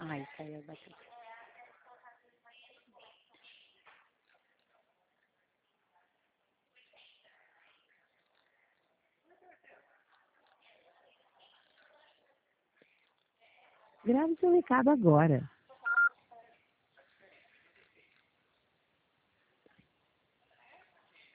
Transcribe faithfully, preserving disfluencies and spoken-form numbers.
Ai, saiu a bateria. Grave seu recado agora.